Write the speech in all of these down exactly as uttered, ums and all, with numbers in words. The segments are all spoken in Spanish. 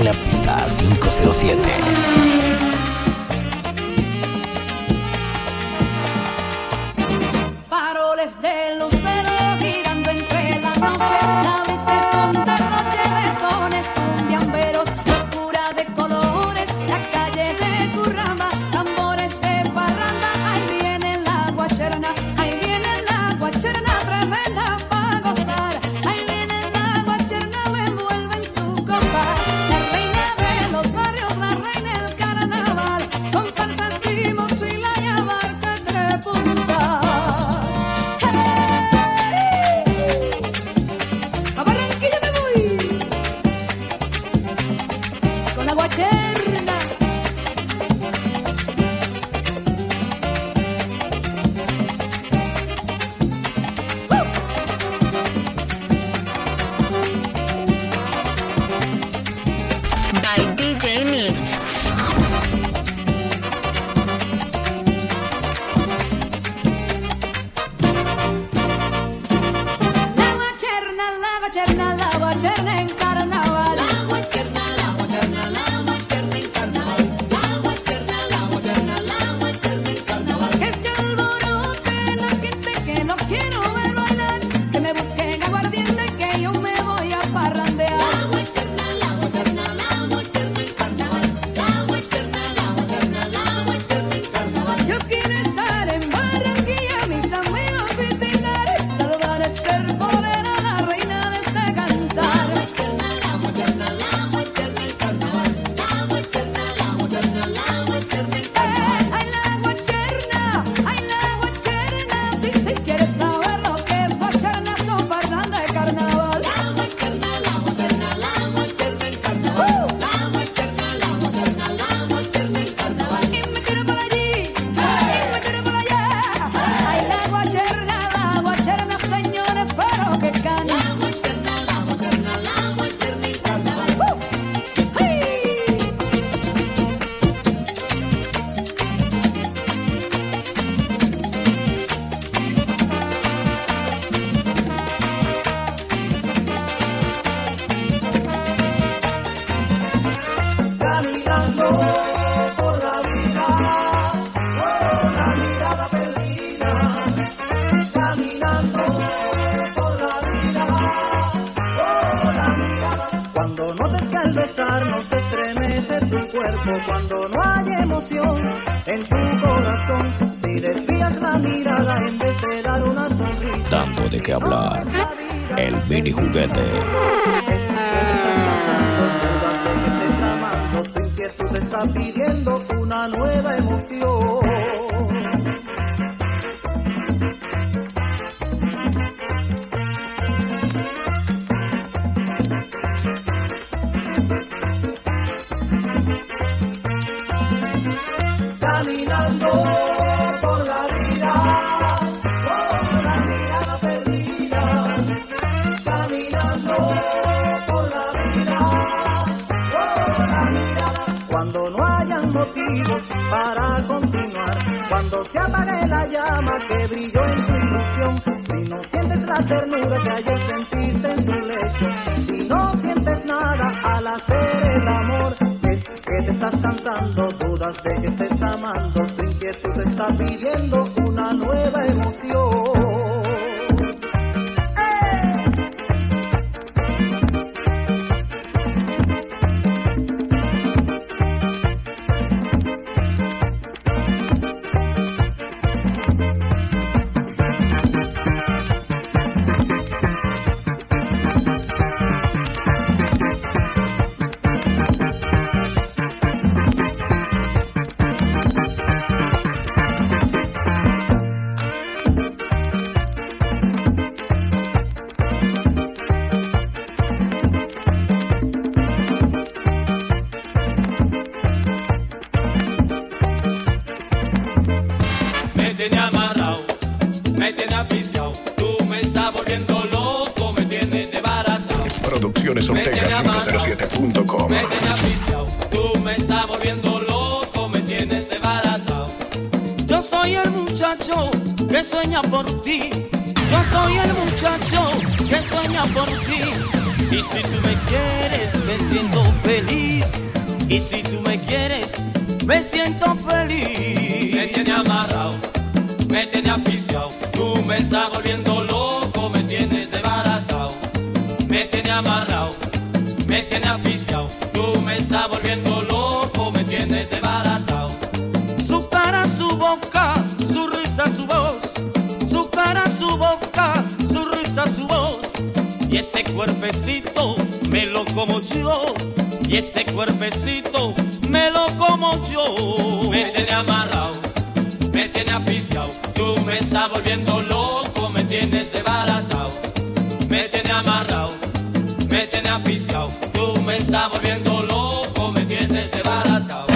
la pista cinco cero siete. Faroles de lucero girando entre la noche, la brisa son de noche, besones, cumbiamberos, locura de colores, la calle de Curramba, tambores de parranda, ahí viene la guacherna, ahí viene la guacherna tremenda para gozar, ahí viene la guacherna, me envuelve en su compás, la reina de los barrios, la reina del carnaval, con panzas y mochila y abarca entre puntas. Cuando no hay emoción en tu corazón, si desvías la mirada en vez de dar una sonrisa, dando de qué hablar, el mini juguete. Es que te estás cansando, dudas de que estés amando, tu inquietud está pidiendo una nueva emoción. Caminando por la vida, con la mirada perdida. Caminando por la vida, con la mirada. Cuando no hayan motivos para continuar, cuando se apague la llama que brilló en tu ilusión, si no sientes la ternura que ayer sentiste en tu lecho, si no sientes nada al hacer el amor, es que te estás cansando, dudas de que estés amando, tu inquietud te está pidiendo una nueva emoción. Producciones Ortega cinco cero siete punto com. Me tienes aficionado, tú me estás volviendo loco, me tienes desbaratado. Yo soy el muchacho que sueña por ti. Yo soy el muchacho que sueña por ti. Y si tú me quieres, me siento feliz. Y si tú me quieres, me siento feliz. Me tiene amarrado, me tiene apiciado. Tú me estás volviendo loco, me tienes desbaratado. Me tiene amarrado, me tiene apiciado. Tú me estás volviendo loco, me tienes desbaratado. Su cara, su boca, su risa, su voz. Su cara, su boca, su risa, su voz. Y ese cuerpecito me lo como yo. Y ese cuerpecito me lo como yo. Me tiene amarrado, me tiene apiciado. Tú me estás volviendo loco, me tienes desbaratado. Me tiene amarrado, me tiene apiciado. Tú me estás volviendo loco, me tienes desbaratado.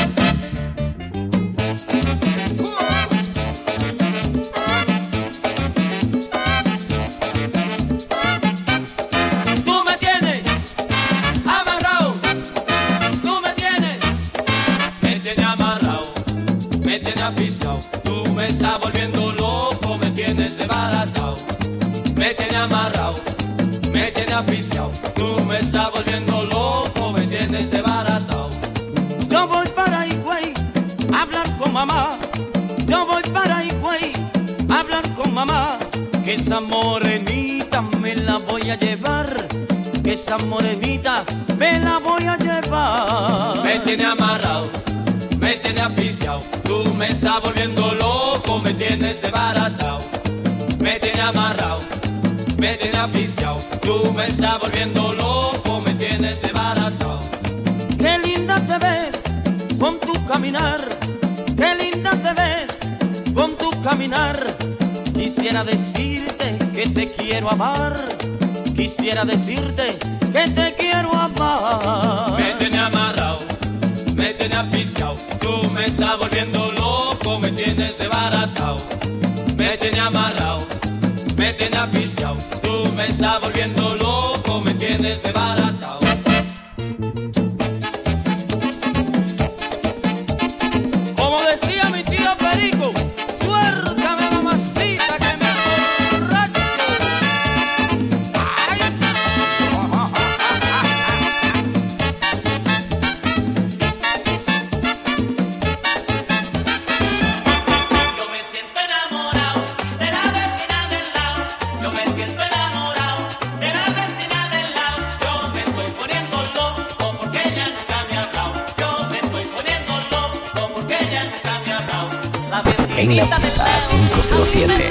Tú me tienes amarrado, tú me tienes, me tienes amarrado, me tienes apiciado. Tú me estás volviendo loco, me tienes desbaratado. Me tienes amarrado, me tienes apiciado. Tú me estás volviendo loco, me tienes desbaratado. Yo voy para Higüey a hablar con mamá. Yo voy para Higüey a hablar con mamá. Que esa morenita me la voy a llevar. Que esa morenita me la voy a llevar. Me tiene amarrado, me tiene apiciado. Tú me estás volviendo loco, me tienes desbaratado. Me tiene amarrado, me tiene apiciado. Tú me estás volviendo loco, me tienes desbaratado. Qué linda te ves con tu caminar. Qué linda te ves con tu caminar. Quisiera decirte que te quiero amar. Quisiera decirte que te quiero amar. Me tiene amarrado, me tiene apiciado. Tú me estás volviendo loco, me tienes desbaratado. Me tiene amarrado, me tiene apiciado. Tú me estás volviendo loco, me tienes desbaratado. Como decía mi tío Perico, suéltame mamacita que me emborracho. Yo me siento enamorado de la vecina del lado. Yo me siento enamorado de la vecina del lado. Yo me estoy poniendo loco porque ella nunca me ha hablado. Yo me estoy poniendo loco porque ella nunca me ha hablado. La vecinita En la pista cinco cero siete.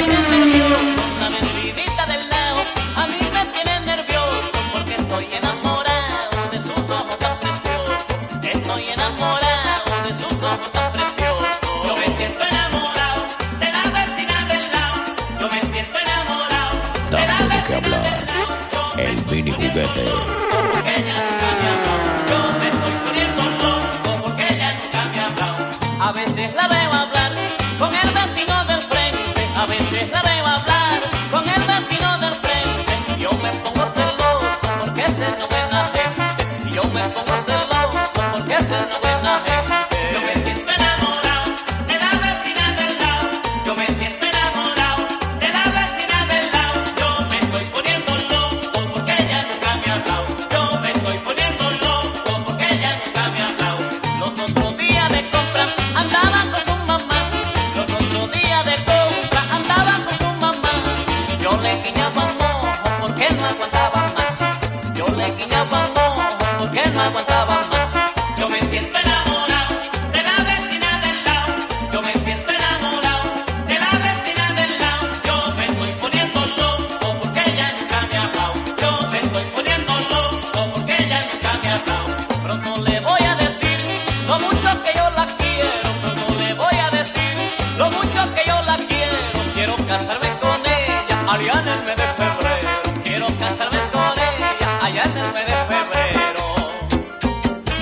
La vecinita del lado a mí me tiene nervioso porque estoy enamorado de sus ojos tan preciosos. Estoy enamorado de sus ojos tan preciosos. Yo me siento enamorado de la vecina del lado. Yo me siento enamorado de la Dando de qué vecina hablar. del lado. Yo El mini juguete. porque ella nunca me ha hablado. Yo me estoy poniendo loco porque ella nunca me ha hablado. A veces la veo hablar con el vecino del frente. A veces la veo hablar con el vecino del frente. Y yo me pongo celoso porque ese no ve la gente. Y yo me pongo celoso porque ese no ve la gente. Yo me siento enamorado de la vecina del lado. Yo me siento enamorado de la vecina del lado. Yo me estoy poniendo loco porque ella nunca me ha hablado. Yo me estoy poniendo loco porque ella nunca me ha hablado. Los otros días de compra andaban con su mamá. Los otros días de compra andaban con su mamá. Yo le guiñaba un ojo porque no aguantaba más. Yo le guiñaba un ojo porque no aguantaba más. Yo me siento enamorado de la vecina del lado. Yo me siento enamorado de la vecina del lado. Yo me estoy poniendo loco porque ella nunca me ha hablado. Yo me estoy poniendo loco porque ella nunca me ha hablado. Pronto le voy a decir lo mucho que yo la quiero. Pronto le voy a decir lo mucho que yo la quiero. Quiero casarme con ella allá en el mes de febrero. Quiero casarme con ella allá en el mes de febrero.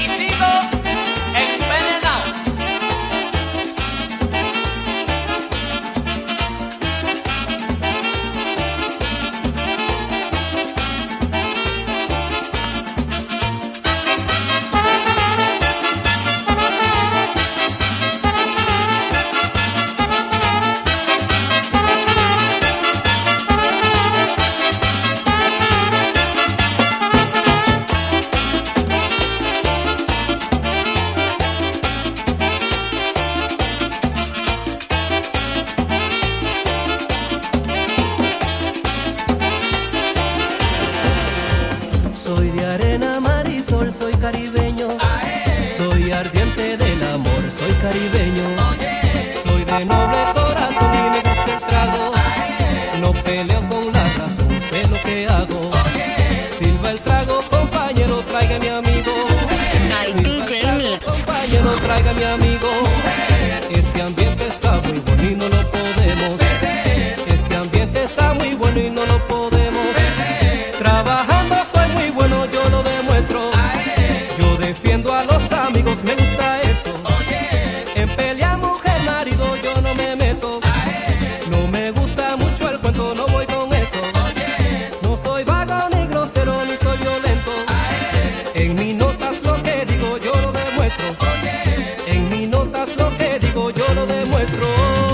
Soy de arena, mar y sol, soy caribeño. Soy ardiente del amor, soy caribeño. Soy de noble corazón y me gusta el trago. No peleo con la razón, sé lo que hago. Silba el trago, compañero, traiga mi amigo. Silba el trago, compañero, traiga mi amigo. Este ambiente está muy bueno y no lo podemos. Este ambiente está muy bueno y no lo podemos. Trabajando soy muy bueno, yo lo demuestro. Yo defiendo a los amigos, me gusta eso. En pelea mujer, marido, yo no me meto. No me gusta mucho el cuento, no voy con eso. No soy vago ni grosero ni soy violento. En mis notas lo que digo yo lo demuestro. En mis notas lo que digo yo lo demuestro.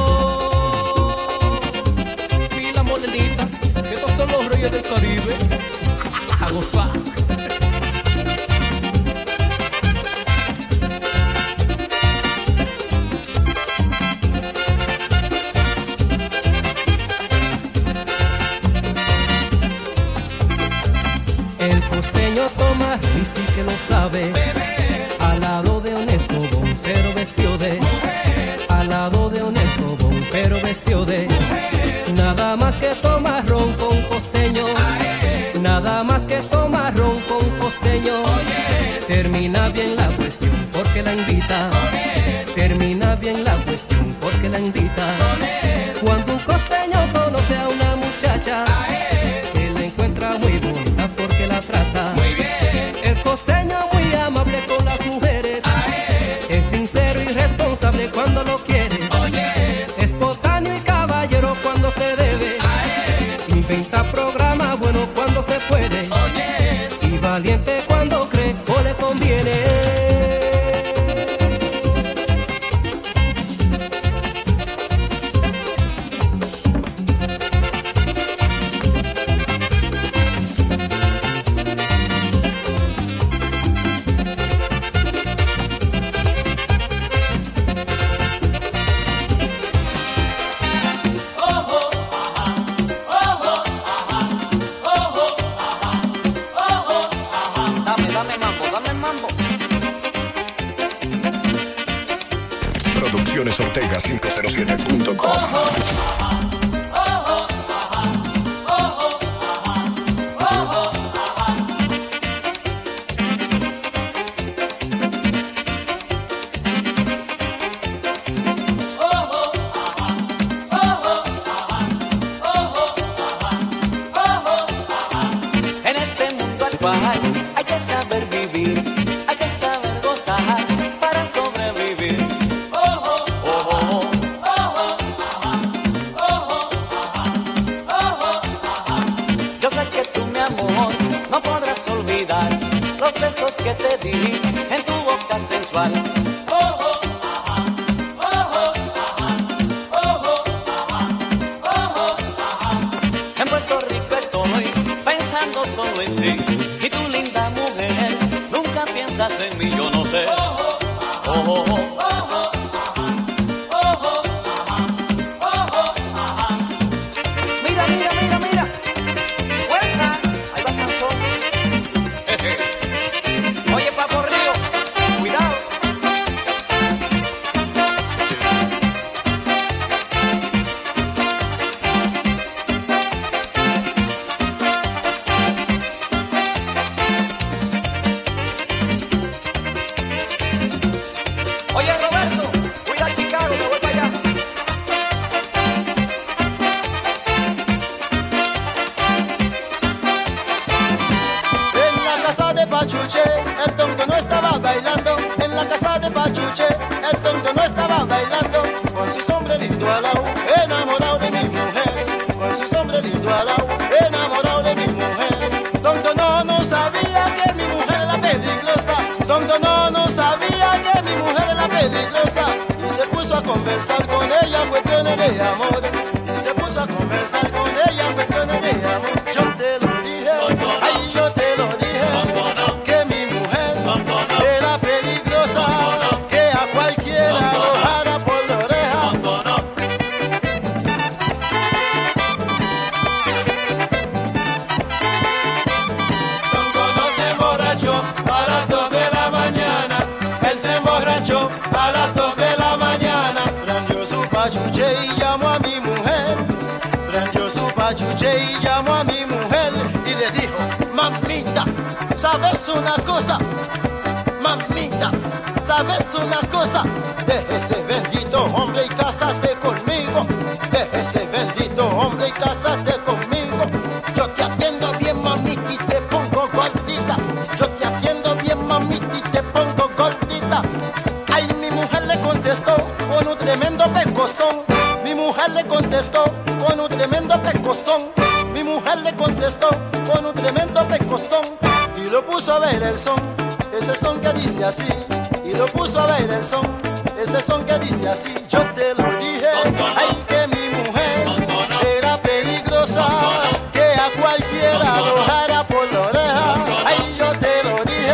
Pila modelita, que estos son los reyes del Caribe. A gozar. El costeño toma y sí que lo sabe. Al lado de un escobón, pero vestió de Al lado de un escobón, pero vestió de Nada más que tomar ron con costeño. Nada más que tomar ron con costeño. Termina bien la cuestión porque la invita. Termina bien la cuestión porque la invita. Cuando un costeño conoce a una muchacha, él la encuentra muy bonita porque la trata. El costeño muy amable con las mujeres. Es sincero y responsable cuando lo quiere. Espontáneo y caballero cuando se debe. Inventa programa bueno cuando se puede. Y valiente cuando cree o le conviene. Producciones Ortega cinco cero siete punto com. En este mundo actual hay que saber vivir, hay que saber gozar para sobrevivir. Yo sé que tú, mi amor, no podrás olvidar los besos que te di en tu boca sensual. En Puerto Rico estoy pensando solo en ti y tu linda mujer nunca piensas en mí, yo no sé. Oh, oh, oh. Mira, mira, mira, mira. Fuerza, ahí va Sansón. Oye, Papo Río, cuidado. Oye, Roberto, cuida Chicago, me voy para allá. En la casa de Pachuche, el tonto no estaba bailando. En la casa de Pachuche, el tonto no estaba bailando. Con su sombrerito al lado, enamorado de mi mujer. Con su sombrerito al lado, enamorado de mi mujer. Tonto no, no sabía que mi mujer era peligrosa. Tonto no, no sabía que mi mujer era peligrosa. Y se puso a conversar con ella cuestiones de amor. Y se puso a conversar con ella cuestiones de amor. Yo te lo dije, ay, yo te lo dije, que mi mujer era peligrosa, que a cualquiera lo jala por la oreja. Tonto no a las dos de la mañana. Prendió su pachuche y llamó a mi mujer. Prendió su pachuche y llamó a mi mujer y le dijo: mamita, ¿sabes una cosa? Mamita, ¿sabes una cosa? Deje ese bendito hombre y cásate conmigo. Deje ese bendito hombre y cásate conmigo. Yo te atiendo bien, mamita, y te pongo gordita. Yo te atiendo bien, mamita, y te pongo gordita. Ay, mi mujer le contestó con un tremendo pecozón. Mi mujer le contestó con un tremendo pecozón. Mi mujer le contestó con un tremendo pecozón. Y lo puso a ver el son, ese son que dice así. Y lo puso a ver el son, ese son que dice así. Yo te lo dije, ay, que mi mujer era peligrosa, que a cualquiera lo jara por la oreja. Ay, yo te lo dije.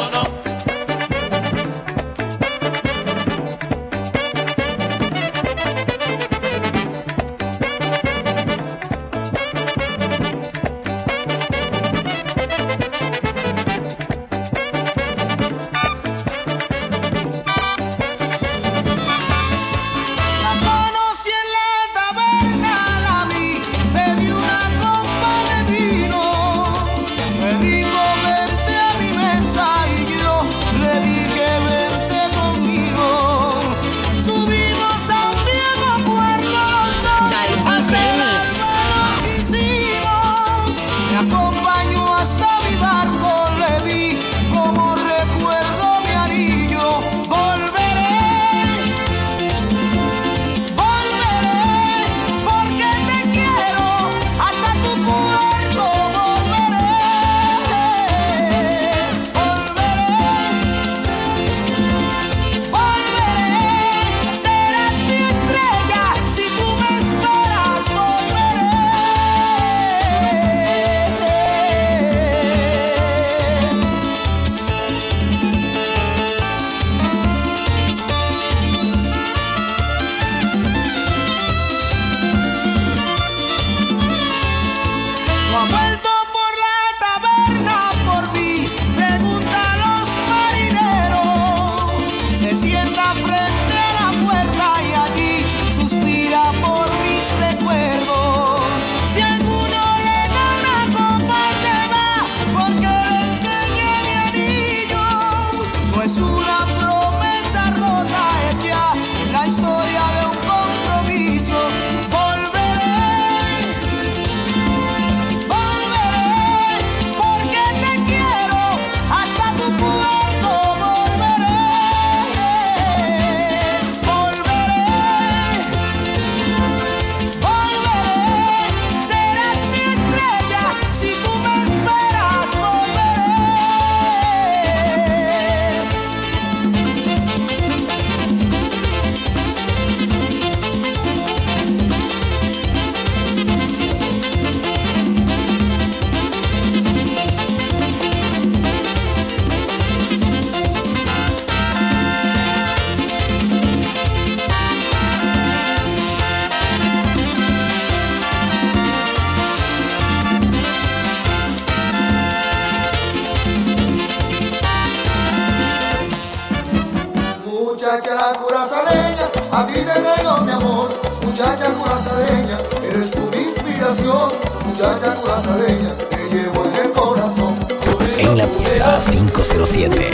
Muchacha curazaleña, a ti te traigo mi amor. Muchacha curazaleña, eres tu inspiración. Muchacha curazaleña, te llevo en el corazón. En la pista cinco cero siete.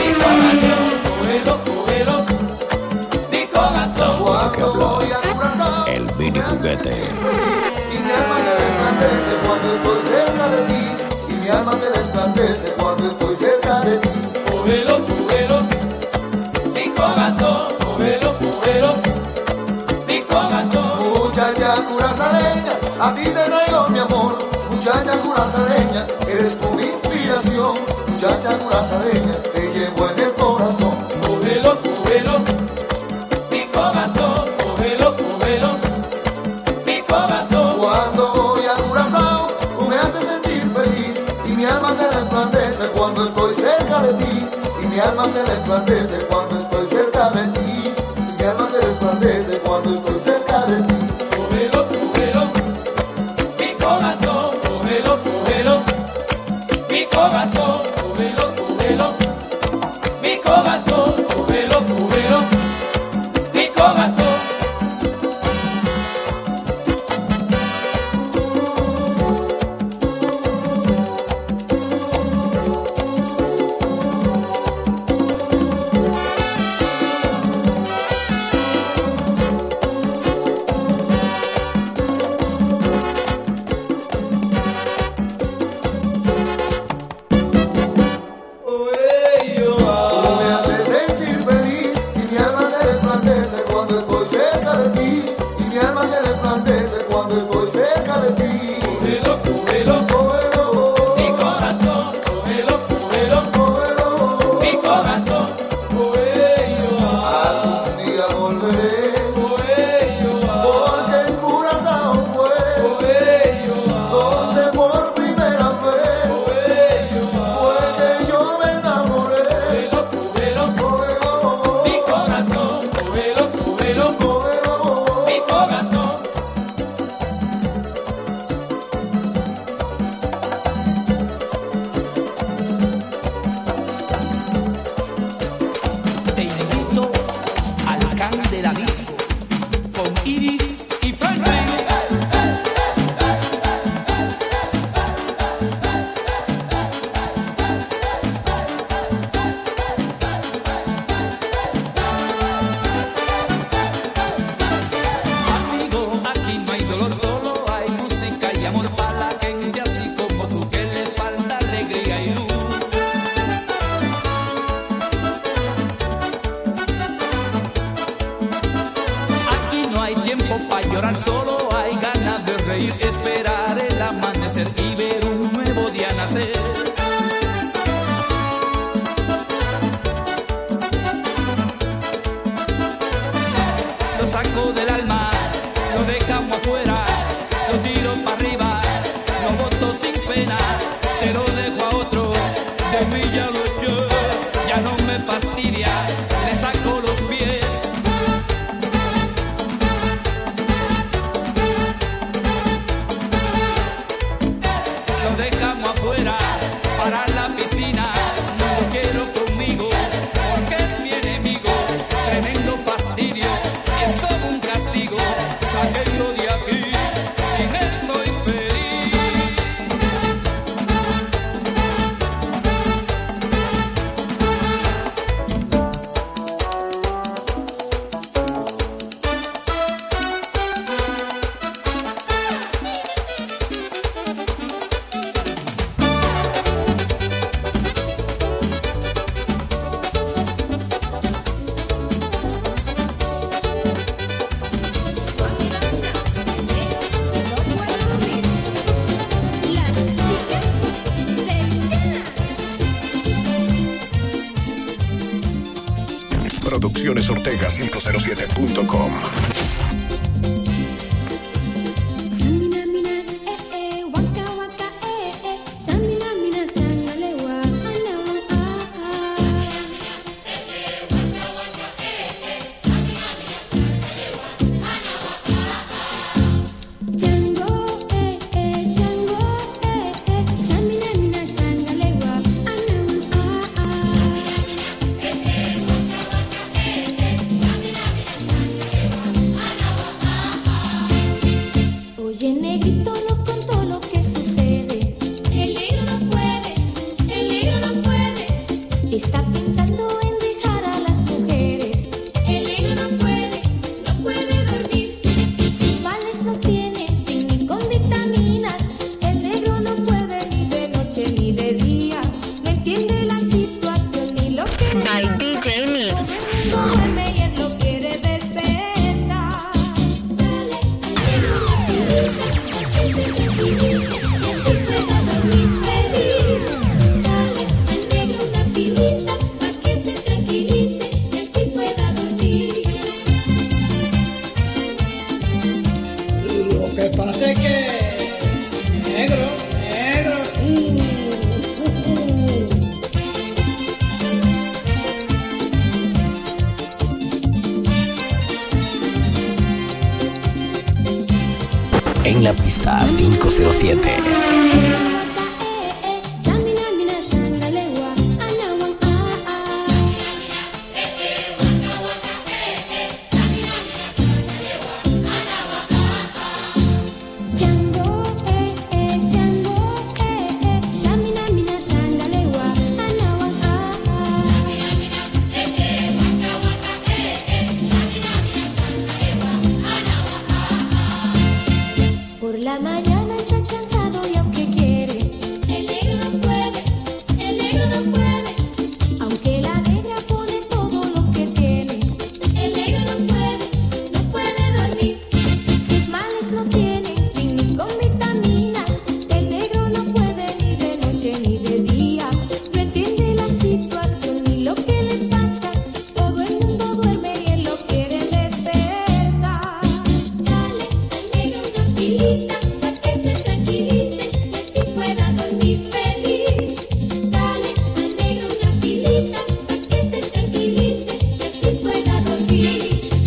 Cuando voy a Curazao, El mini juguete. y mi alma se resplandece cuando estoy cerca de ti. Y mi alma se resplandece cuando estoy cerca de ti. Cógelo, cógelo, mi corazón, cógelo, cógelo, mi corazón. Muchacha curazaleña, a ti te traigo mi amor. Muchacha curazaleña, eres tu inspiración. Muchacha curazaleña, te llevo en el corazón. Cógelo, cógelo, mi corazón, cógelo, cógelo, mi corazón. Cuando voy a Curazao, tú me haces sentir feliz. Y mi alma se resplandece cuando estoy cerca de ti. Y mi alma se resplandece cuando estoy cerca de ti. Y mi alma se resplandece cuando estoy cerca de ti. Cógelo, cógelo, mi corazón, cógelo, cógelo, mi corazón, cógelo, cógelo, mi corazón, cógelo, cógelo, mí ya lo echó, ya no me fastidia, le saco los pies. Lo dejamos afuera para la piscina, no lo quiero conmigo porque es mi enemigo, tremendo fastidio, es como un castigo, sáquenlo de aquí, sin él soy feliz. Producciones Ortega cinco cero siete punto com. Samina mina eh eh waka waka eh eh samina mina sangalewa anawa ah Django eh eh Django eh eh samina mina sangalewa anawa ah Oye, negrito, no contó lo que sucede. El negro no puede, el negro no puede. Está pensando en dejar a las mujeres. El negro no puede, no puede dormir. Sus males no tiene fin ni con vitaminas. El negro no puede ni de noche ni de día. No entiende la situación ni lo que By D J Mix. no duerme y él lo quiere despertar. Dale, al negro una pilita, que se tranquilice, que así pueda dormir feliz. Dale, al negro una pilita, pa' que se tranquilice, que así pueda dormir. Lo que pasa es que negro, negro. mm, uh, uh. En la pista cinco cero siete. Samina mina sangalewa anawa ah Django eh eh Django eh eh samina mina sangalewa anawa ah Por la mañana está cansado y aunque quiere, el negro no puede, el negro no puede. Aunque la negra pone todo lo que tiene, el negro no puede, no puede dormir. Sus males no tienen fin ni con vitaminas. El negro no puede ni de noche ni de día. No entiende la situación ni lo que les pasa. Todo el mundo duerme y él lo quiere despertar. Dale al negro una pilita, pa' que se tranquilice, que así pueda dormir feliz. Dale al negro una pilita, pa' que se tranquilice, que así pueda dormir.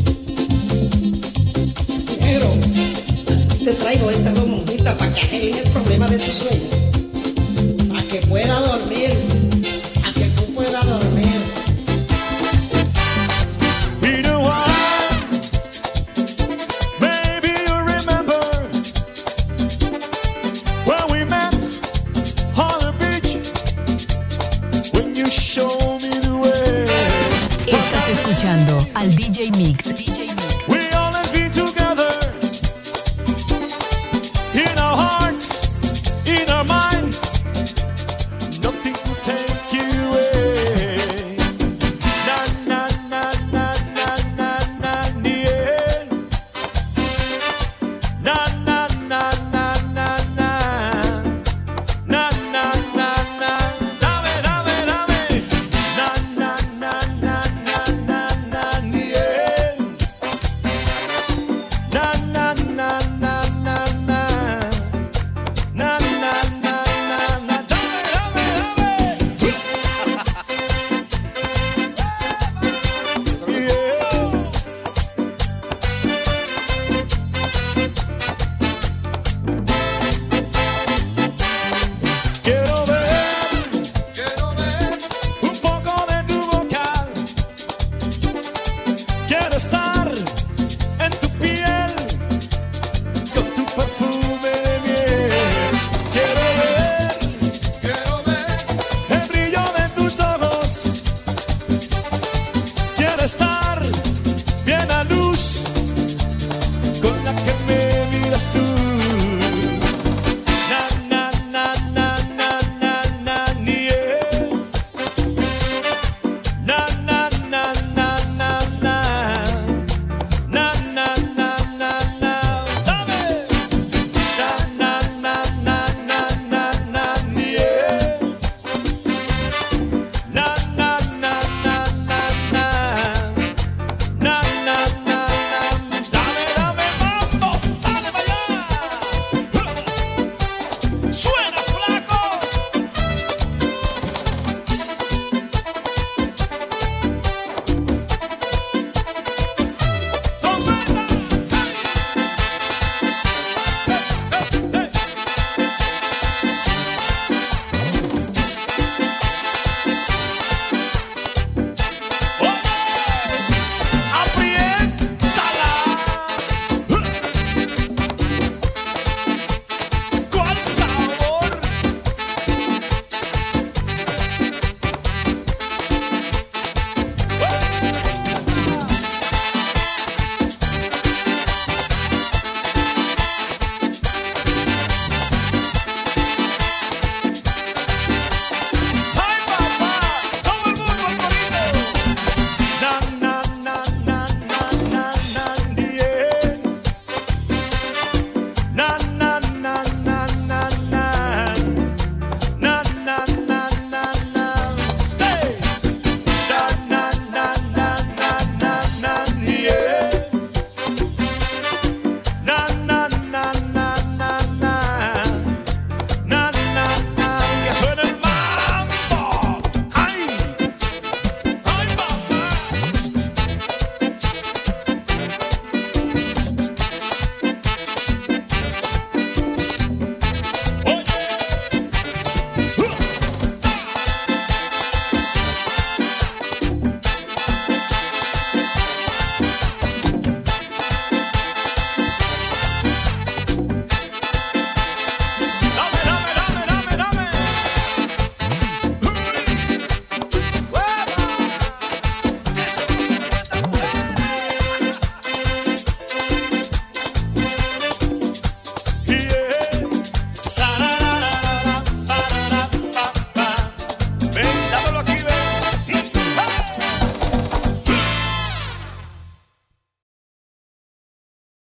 Negro, te traigo esta monjita para que arregle el problema de tu sueño. Para que pueda dormir. Para que tú puedas dormir. You know why? Maybe you remember when we met on the beach, when you showed me the way. Estás escuchando al D J Mix.